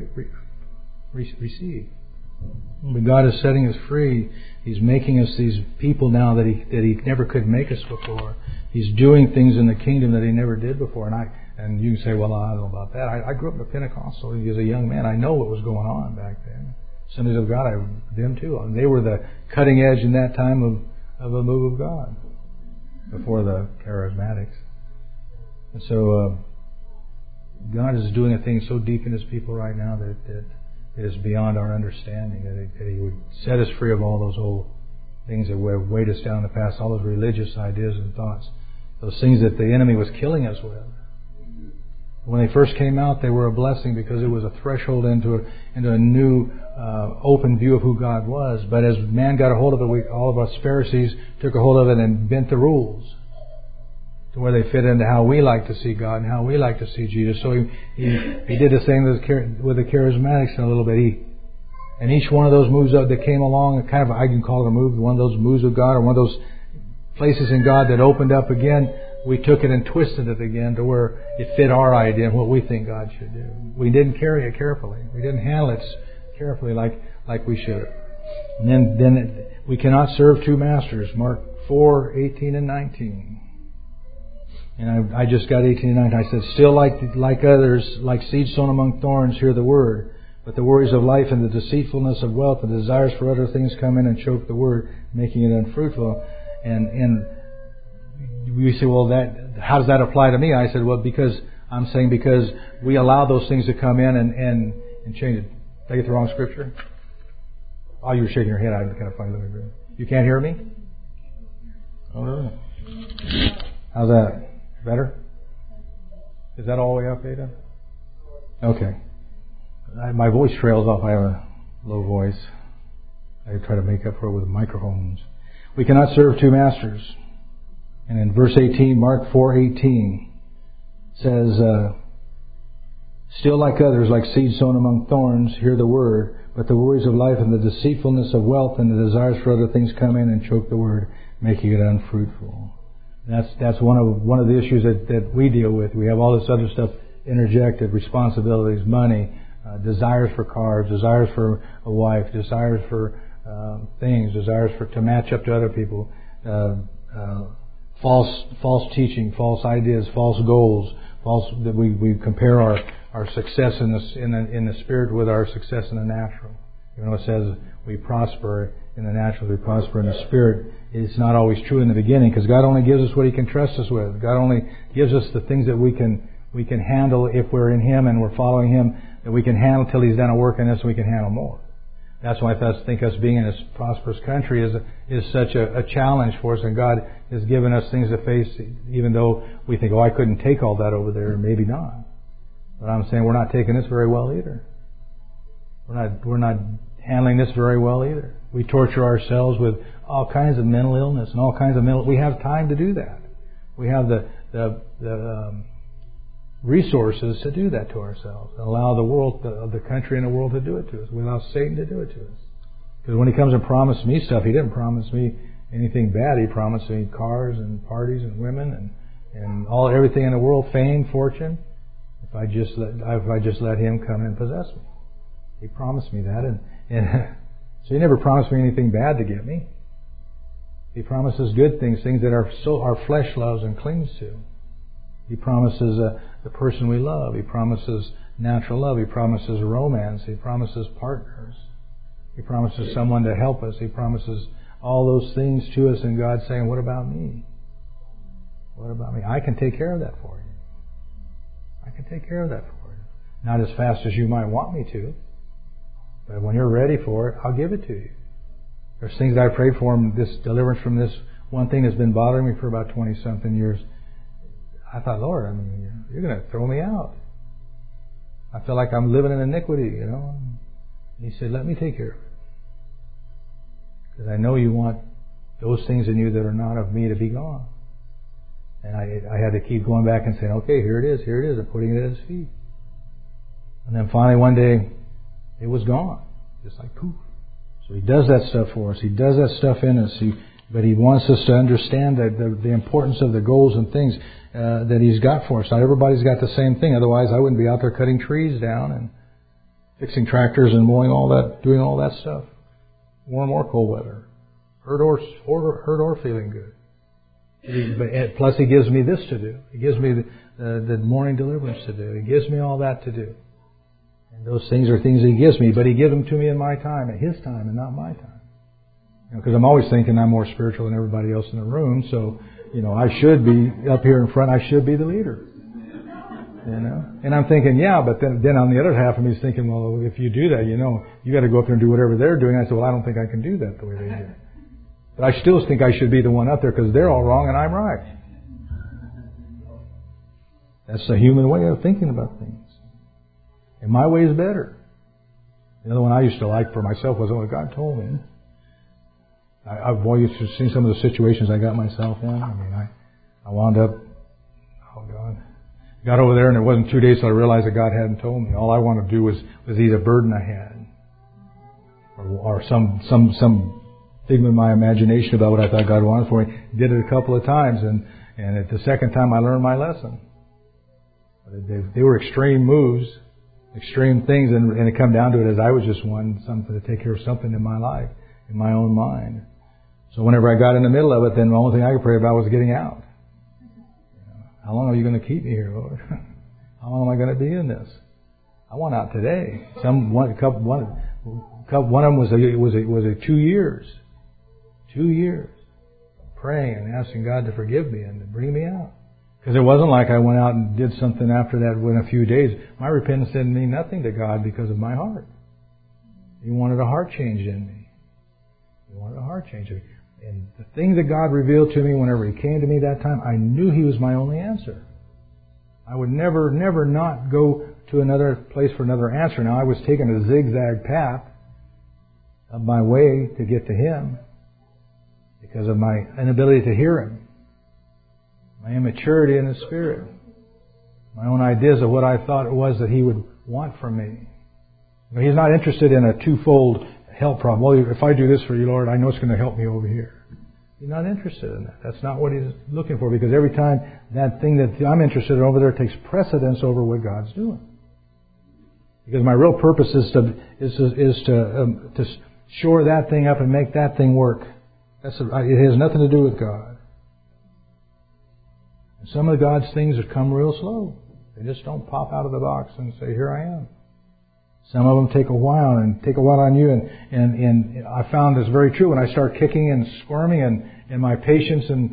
receive. But God is setting us free. He's making us these people now that He never could make us before. He's doing things in the kingdom that He never did before. And you can say, well, I don't know about that. I grew up in a Pentecostal as a young man. I know what was going on back then. Assemblies of God, them too. They were the cutting edge in that time of a move of God before the charismatics. And so God is doing a thing so deep in His people right now that is beyond our understanding, that He would set us free of all those old things that would weighed us down in the past, all those religious ideas and thoughts, those things that the enemy was killing us with. When they first came out, they were a blessing because it was a threshold into a new open view of who God was. But as man got a hold of it, all of us Pharisees took a hold of it and bent the rules to where they fit into how we like to see God and how we like to see Jesus. So he did the same with the charismatics in a little bit. And each one of those moves that came along, kind of, I can call it a move, one of those moves of God, or one of those places in God that opened up again, we took it and twisted it again to where it fit our idea and what we think God should do. We didn't carry it carefully. We didn't handle it carefully like we should. And then we cannot serve two masters. Mark 4:18 and 19. And I just got 18 and 19. I said, still like others, like seed sown among thorns, hear the word. But the worries of life and the deceitfulness of wealth and desires for other things come in and choke the word, making it unfruitful. And you say, well, how does that apply to me? I said, well, because we allow those things to come in and change it. Did I get the wrong scripture? Oh, you were shaking your head. I was kind of funny looking. You can't hear me? Oh, no. How's that? Better? Is that all the way up, Ada? Okay. My voice trails off. I have a low voice. I try to make up for it with microphones. We cannot serve two masters. And in verse 18, Mark 4:18 says, still like others, like seed sown among thorns, hear the word, but the worries of life and the deceitfulness of wealth and the desires for other things come in and choke the word, making it unfruitful. That's one of the issues that we deal with. We have all this other stuff interjected: responsibilities, money, desires for cars, desires for a wife, desires for things, desires to match up to other people, false teaching, false ideas, false goals, that we compare our success in the spirit with our success in the natural. Even though it says we prosper in the natural, we prosper in the spirit, it's not always true in the beginning, because God only gives us what He can trust us with. God only gives us the things that we can handle if we're in Him and we're following Him, that we can handle till He's done a work in us, and we can handle more. That's why I think us being in this prosperous country is such a challenge for us, and God has given us things to face, even though we think, I couldn't take all that over there. Maybe not. But I'm saying we're not taking this very well either. We're not handling this very well either. We torture ourselves with all kinds of mental illness and all kinds of we have time to do that. We have the resources to do that to ourselves and allow the world, the country and the world to do it to us. We allow Satan to do it to us. Because when he comes and promised me stuff, he didn't promise me anything bad. He promised me cars and parties and women and everything in the world, fame, fortune. If I just let him come and possess me, he promised me that, and so he never promised me anything bad to get me. He promises good things, things that our flesh loves and clings to. He promises the person we love. He promises natural love. He promises romance. He promises partners. He promises someone to help us. He promises all those things to us, and God's saying, what about me? What about me? I can take care of that for you. I can take care of that for you. Not as fast as you might want me to, but when you're ready for it, I'll give it to you. There's things that I prayed for, this deliverance from this one thing that's been bothering me for about 20-something years. I thought, Lord, you're going to throw me out. I feel like I'm living in iniquity, And He said, let me take care of it. Because I know you want those things in you that are not of me to be gone. And I had to keep going back and saying, okay, here it is, and putting it at His feet. And then finally one day, it was gone. Just like poof. So He does that stuff for us. He does that stuff in us. But He wants us to understand that the importance of the goals and things that He's got for us. Not everybody's got the same thing. Otherwise, I wouldn't be out there cutting trees down and fixing tractors and mowing all that, doing all that stuff. More and more cold weather. Hurt or feeling good. Plus, He gives me this to do. He gives me the morning deliverance to do. He gives me all that to do. And those things are things He gives me, but He gives them to me in my time, at His time, and not my time. Because I'm always thinking I'm more spiritual than everybody else in the room, so, I should be up here in front, I should be the leader. And I'm thinking, yeah, but then on the other half of me is thinking, well, if you do that, you got to go up there and do whatever they're doing. I said, well, I don't think I can do that the way they do. But I still think I should be the one up there because they're all wrong and I'm right. That's the human way of thinking about things. And my way is better. The other one I used to like for myself was what God told me. I've always seen some of the situations I got myself in. I wound up, got over there and it wasn't 2 days till I realized that God hadn't told me. All I wanted to do was eat a burden I had. Or some figment of my imagination about what I thought God wanted for me. Did it a couple of times and at the second time I learned my lesson. They were extreme moves, extreme things, and it come down to it as I was just wanting something to take care of something in my life, in my own mind. So whenever I got in the middle of it, then the only thing I could pray about was getting out. How long are you going to keep me here, Lord? How long am I going to be in this? I want out today. One of them was 2 years. 2 years. Praying and asking God to forgive me and to bring me out. Because it wasn't like I went out and did something after that within a few days. My repentance didn't mean nothing to God because of my heart. He wanted a heart change in me. He wanted a heart change in me. And the thing that God revealed to me whenever He came to me that time, I knew He was my only answer. I would never not go to another place for another answer. Now, I was taking a zigzag path of my way to get to Him because of my inability to hear Him, my immaturity in the Spirit, my own ideas of what I thought it was that He would want from me. He's not interested in a twofold help problem. Well, if I do this for you, Lord, I know it's going to help me over here. He's not interested in that. That's not what He's looking for, because every time that thing that I'm interested in over there takes precedence over what God's doing. Because my real purpose is to shore that thing up and make that thing work. It has nothing to do with God. And some of God's things have come real slow. They just don't pop out of the box and say, "Here I am." Some of them take a while on you, and I found this very true when I start kicking and squirming and my patience, and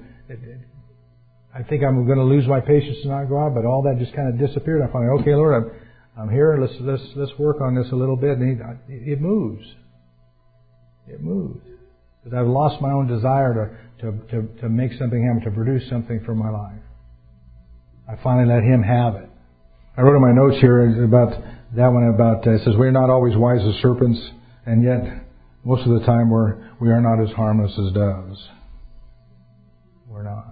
I think I'm going to lose my patience and not go out, but all that just kind of disappeared. I finally, okay, Lord, I'm here. Let's work on this a little bit, and it moves. It moves because I've lost my own desire to make something happen, to produce something for my life. I finally let Him have it. I wrote in my notes here about that one it says, we're not always wise as serpents, and yet most of the time we are not as harmless as doves. We're not.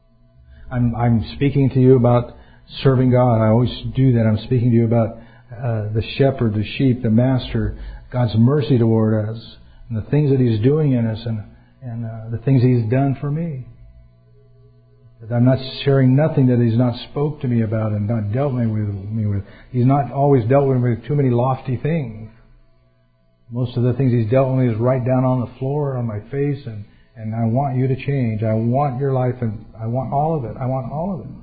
I'm speaking to you about serving God. I always do that. I'm speaking to you about the shepherd, the sheep, the master, God's mercy toward us, and the things that He's doing in us, and the things He's done for me. That I'm not sharing nothing that He's not spoke to me about and not dealt with me with. He's not always dealt with me with too many lofty things. Most of the things He's dealt with me is right down on the floor, on my face, and I want you to change. I want your life, and I want all of it. I want all of it.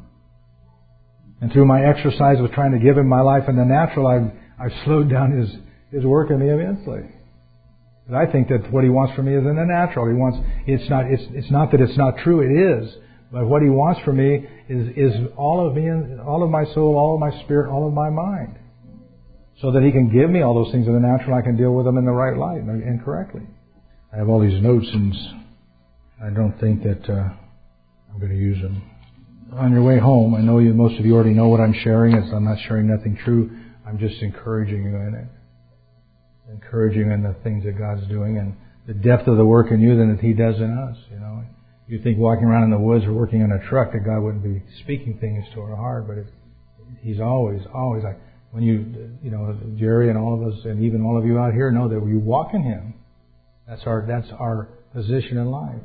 And through my exercise of trying to give Him my life in the natural, I've slowed down His work in me immensely. But I think that what He wants from me is in the natural. It's not that it's not true. It is. But what He wants from me is all of me, all of my soul, all of my spirit, all of my mind. So that He can give me all those things in the natural, I can deal with them in the right light and correctly. I have all these notes, and I don't think that I'm going to use them. On your way home, I know most of you already know what I'm sharing. I'm not sharing nothing true. I'm just encouraging you in it. Encouraging you in the things that God's doing and the depth of the work in you that He does in us, You think walking around in the woods or working in a truck that God wouldn't be speaking things to our heart, but He's always like when Jerry and all of us and even all of you out here know that we walk in Him. That's our position in life.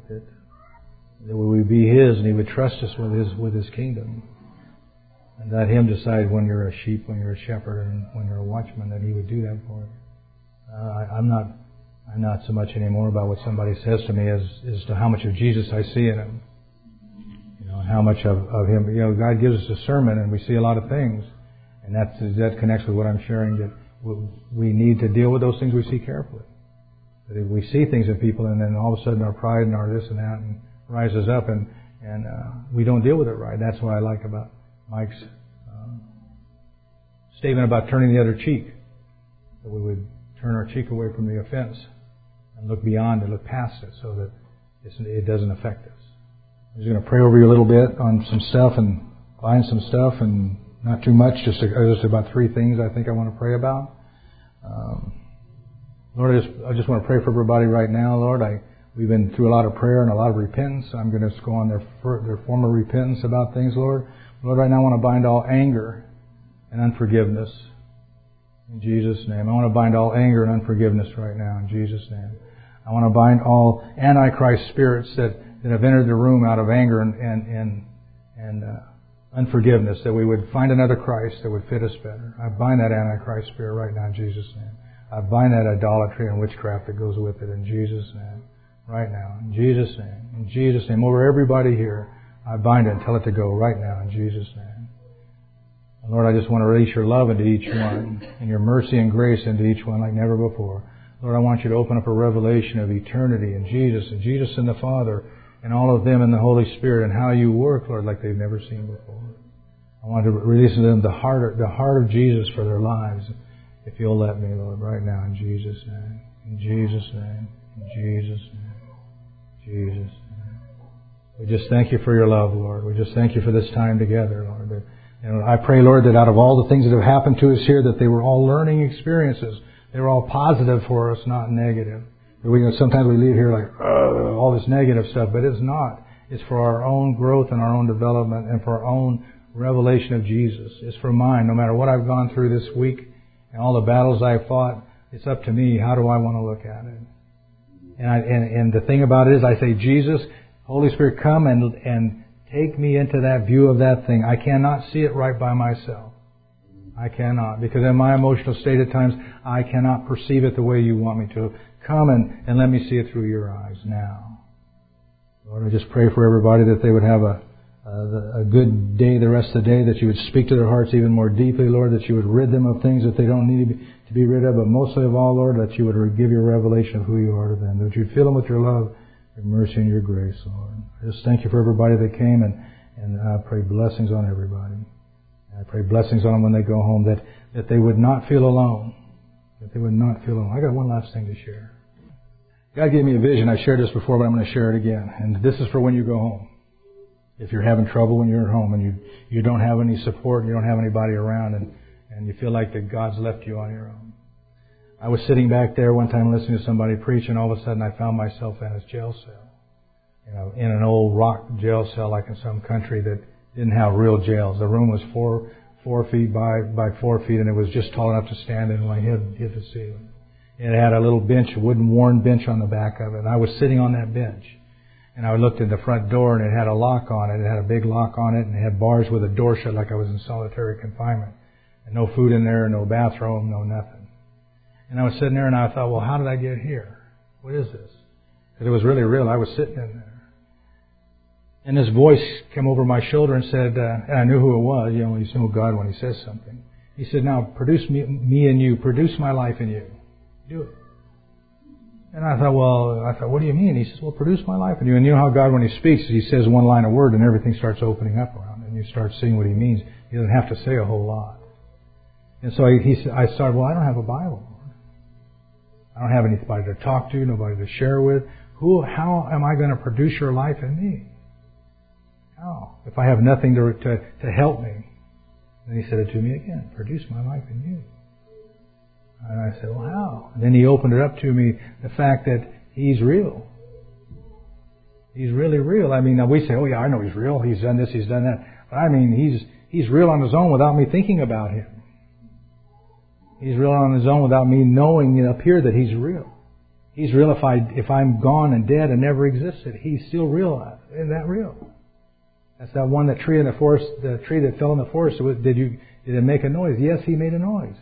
That we would be His and He would trust us with His kingdom, and let Him decide when you're a sheep, when you're a shepherd, and when you're a watchman, that He would do that for you. I'm not so much anymore about what somebody says to me as to how much of Jesus I see in Him. How much of Him. God gives us a sermon and we see a lot of things. And that connects with what I'm sharing, that we need to deal with those things we see carefully. That if we see things in people and then all of a sudden our pride and our this and that and rises up and we don't deal with it right. That's what I like about Mike's statement about turning the other cheek. That we would turn our cheek away from the offense and look beyond it, look past it so that it doesn't affect us. I'm just going to pray over you a little bit on some stuff and find some stuff and not too much, just about 3 things I think I want to pray about. Lord, I just want to pray for everybody right now, Lord. We've been through a lot of prayer and a lot of repentance. I'm going to go on their former repentance about things, Lord. Lord, right now I want to bind all anger and unforgiveness in Jesus' name. I want to bind all anger and unforgiveness right now in Jesus' name. I want to bind all Antichrist spirits that have entered the room out of anger and unforgiveness, that we would find another Christ that would fit us better. I bind that Antichrist spirit right now in Jesus' name. I bind that idolatry and witchcraft that goes with it in Jesus' name. Right now, in Jesus' name. In Jesus' name. Over everybody here, I bind it and tell it to go right now in Jesus' name. And Lord, I just want to release your love into each one and your mercy and grace into each one like never before. Lord, I want you to open up a revelation of eternity in Jesus and the Father and all of them in the Holy Spirit and how you work, Lord, like they've never seen before. I want to release to them the heart of Jesus for their lives. If you'll let me, Lord, right now in Jesus' name. In Jesus' name. In Jesus' name. Jesus' name. We just thank you for your love, Lord. We just thank you for this time together, Lord. And I pray, Lord, that out of all the things that have happened to us here, that they were all learning experiences. They were all positive for us, not negative. Sometimes we leave here like, all this negative stuff, but it's not. It's for our own growth and our own development and for our own revelation of Jesus. It's for mine. No matter what I've gone through this week and all the battles I've fought, it's up to me. How do I want to look at it? And the thing about it is I say, Jesus, Holy Spirit, come and take me into that view of that thing. I cannot see it right by myself. I cannot. Because in my emotional state at times, I cannot perceive it the way you want me to. Come and let me see it through your eyes now. Lord, I just pray for everybody that they would have a good day the rest of the day, that you would speak to their hearts even more deeply, Lord, that you would rid them of things that they don't need to be rid of, but mostly of all, Lord, that you would give your revelation of who you are to them, that you'd fill them with your love, your mercy, and your grace, Lord. I just thank you for everybody that came, and I pray blessings on everybody. I pray blessings on them when they go home, that they would not feel alone. That they would not feel alone. I got one last thing to share. God gave me a vision. I shared this before, but I'm going to share it again. And this is for when you go home. If you're having trouble when you're at home and you don't have any support, and you don't have anybody around, and you feel like that God's left you on your own. I was sitting back there one time listening to somebody preach, and all of a sudden I found myself in a jail cell. In an old rock jail cell like in some country that didn't have real jails. The room was 4 feet by 4 feet, and it was just tall enough to stand in when I hit the ceiling. It had a little bench, a wooden worn bench on the back of it. And I was sitting on that bench. And I looked at the front door, and it had a lock on it. It had a big lock on it, and it had bars with a door shut like I was in solitary confinement. And no food in there, no bathroom, no nothing. And I was sitting there, and I thought, well, how did I get here? What is this? Because it was really real. I was sitting in there. And this voice came over my shoulder and said, and I knew who it was. You know God when He says something. He said, now, produce me in you. Produce my life in you. Do it. And I thought, what do you mean? He says, well, produce my life in you. And you know how God, when He speaks, He says one line of word and everything starts opening up around it. And you start seeing what He means. He doesn't have to say a whole lot. And so I started, I don't have a Bible. I don't have anybody to talk to, nobody to share with. How am I going to produce your life in me? How? If I have nothing to help me. And He said it to me again, produce my life in you. And I said, well, how? And then He opened it up to me, the fact that He's real. He's really real. I mean, now we say, oh yeah, I know He's real. He's done this, He's done that. But I mean, He's real on His own without me thinking about Him. He's real on His own without me knowing up here that He's real. He's real if I'm gone and dead and never existed. He's still real. Isn't that real? That's that one, that tree in the forest, the tree that fell in the forest. Did it make a noise? Yes, He made a noise.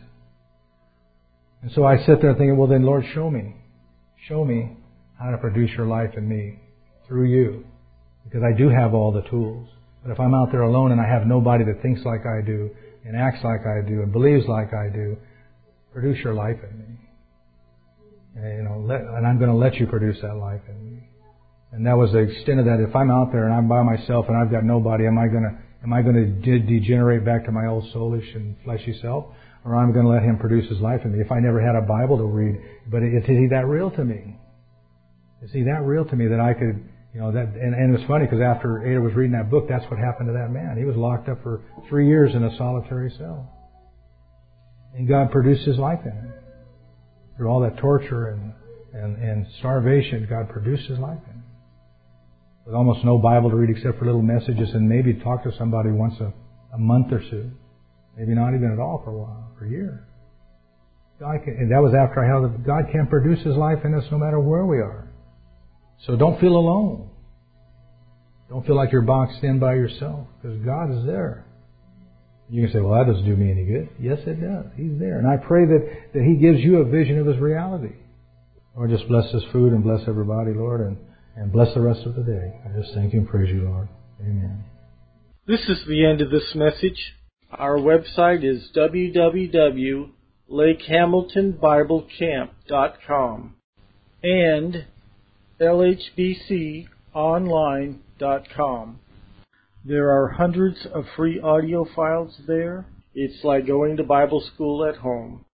And so I sit there thinking, well then, Lord, show me how to produce your life in me through you. Because I do have all the tools. But if I'm out there alone and I have nobody that thinks like I do, and acts like I do and believes like I do, produce your life in me. And, and I'm going to let you produce that life in me. And that was the extent of that. If I'm out there and I'm by myself and I've got nobody, am I going to degenerate back to my old soulish and fleshy self? Or am I going to let Him produce His life in me? If I never had a Bible to read, but is He that real to me? Is He that real to me that I could, and it's funny because after Ada was reading that book, that's what happened to that man. He was locked up for 3 years in a solitary cell. And God produced His life in him. Through all that torture and starvation, God produced His life in him. With almost no Bible to read except for little messages and maybe talk to somebody once a month or so. Maybe not even at all for a while, for a year. And that was after I held it. God can produce His life in us no matter where we are. So don't feel alone. Don't feel like you're boxed in by yourself, because God is there. You can say, well, that doesn't do me any good. Yes, it does. He's there. And I pray that He gives you a vision of His reality. Lord, just bless this food and bless everybody, Lord, and bless the rest of the day. I just thank You and praise You, Lord. Amen. This is the end of this message. Our website is www.lakehamiltonbiblecamp.com and lhbconline.com. There are hundreds of free audio files there. It's like going to Bible school at home.